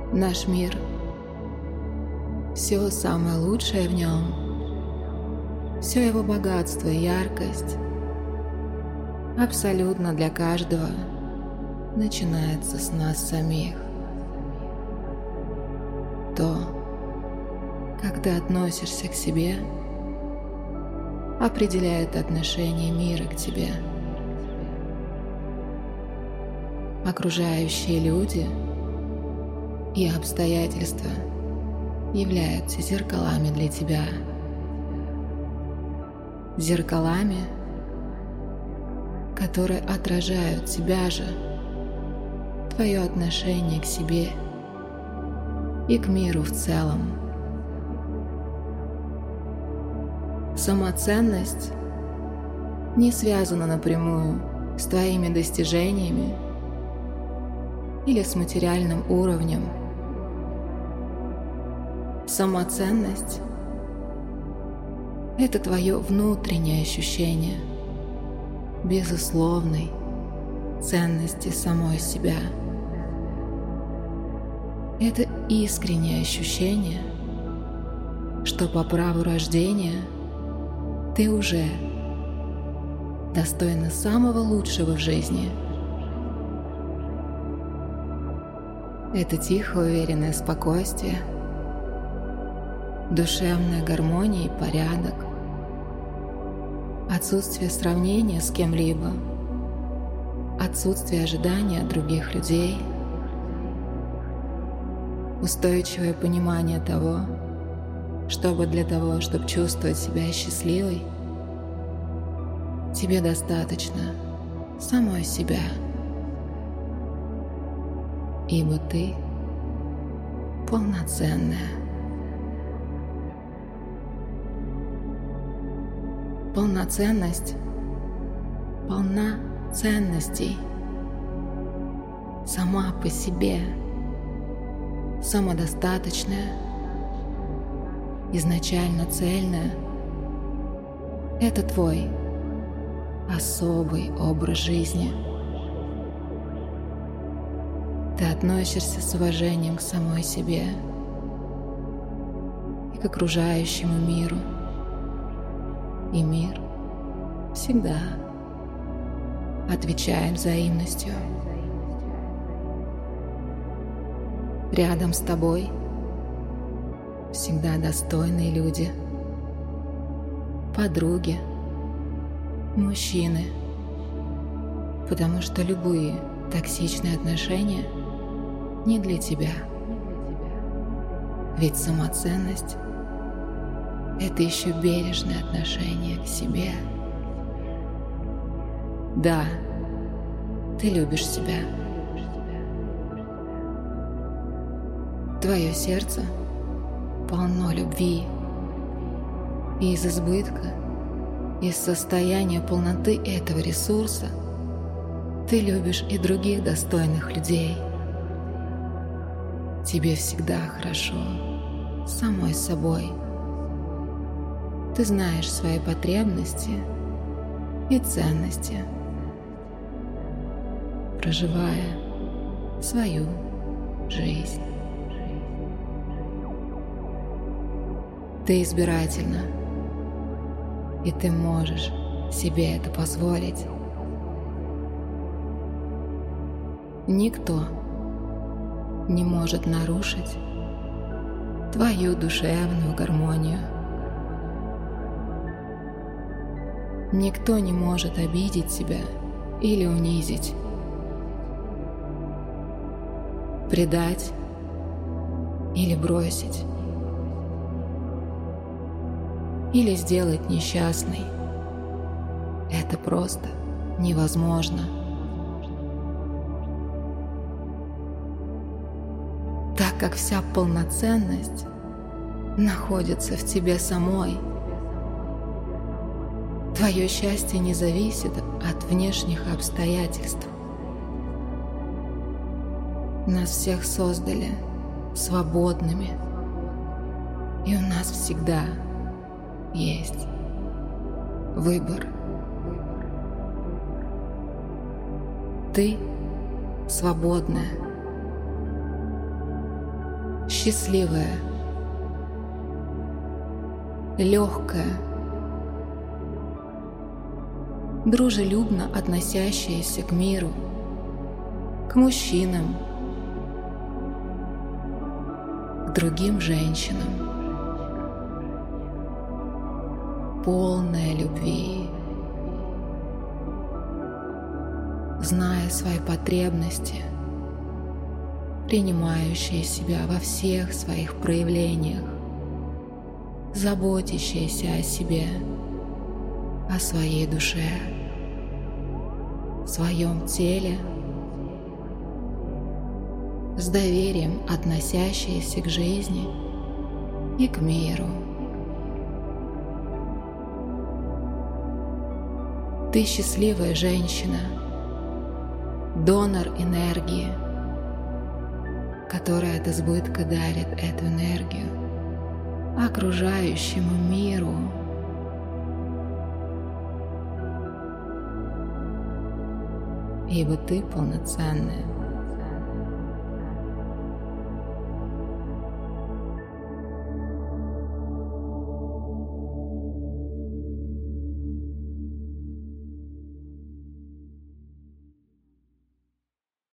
Наш мир, все самое лучшее в нем, все его богатство и яркость абсолютно для каждого начинается с нас самих. То, как ты относишься к себе, определяет отношение мира к тебе. Окружающие люди и обстоятельства являются зеркалами для тебя. Зеркалами, которые отражают тебя же, твое отношение к себе и к миру в целом. Самоценность не связана напрямую с твоими достижениями или с материальным уровнем. Самоценность – это твое внутреннее ощущение безусловной ценности самой себя. Это искреннее ощущение, что по праву рождения ты уже достойна самого лучшего в жизни. Это тихое, уверенное спокойствие, душевная гармония и порядок, отсутствие сравнения с кем-либо, отсутствие ожидания от других людей, устойчивое понимание того, чтобы для того, чтобы чувствовать себя счастливой, тебе достаточно самой себя, ибо ты полноценная. Полноценность полна ценностей сама по себе, самодостаточная, изначально цельная. Это твой особый образ жизни. Ты относишься с уважением к самой себе и к окружающему миру. И мир всегда отвечает взаимностью. Рядом с тобой всегда достойные люди, подруги, мужчины, потому что любые токсичные отношения не для тебя. Ведь самоценность – это еще бережное отношение к себе. Да, ты любишь себя. Твое сердце полно любви, и из избытка, из состояния полноты этого ресурса ты любишь и других достойных людей. Тебе всегда хорошо с самой собой. Ты знаешь свои потребности и ценности, проживая свою жизнь. Ты избирательна, и ты можешь себе это позволить. Никто не может нарушить твою душевную гармонию. Никто не может обидеть тебя или унизить, предать или бросить, или сделать несчастной. Это просто невозможно. Так как вся полноценность находится в тебе самой, твое счастье не зависит от внешних обстоятельств. Нас всех создали свободными, и у нас всегда есть выбор. Ты свободная. счастливая, легкая, дружелюбно относящаяся к миру, к мужчинам, к другим женщинам, полная любви, зная свои потребности, принимающая себя во всех своих проявлениях, заботящаяся о себе, о своей душе, в своем теле, с доверием относящаяся к жизни и к миру. Ты счастливая женщина, донор энергии, которая от избытка дарит эту энергию окружающему миру. Ибо ты полноценная,